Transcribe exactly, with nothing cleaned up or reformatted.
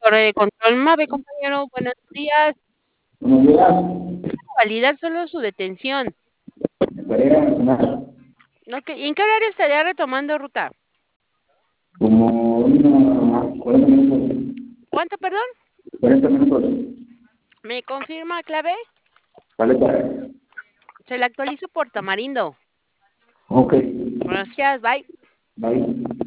Torre de control MAVE, compañero, buenos días. Buenos días. Validar solo su detención. Para ir a mencionar Okey, ¿en qué horario estaría retomando ruta? como unos cuarenta minutos. ¿Cuánto, perdón? cuarenta minutos. ¿Me confirma clave? Vale, para. Se la actualizo por Tamarindo. Ok. Gracias, bye. Bye.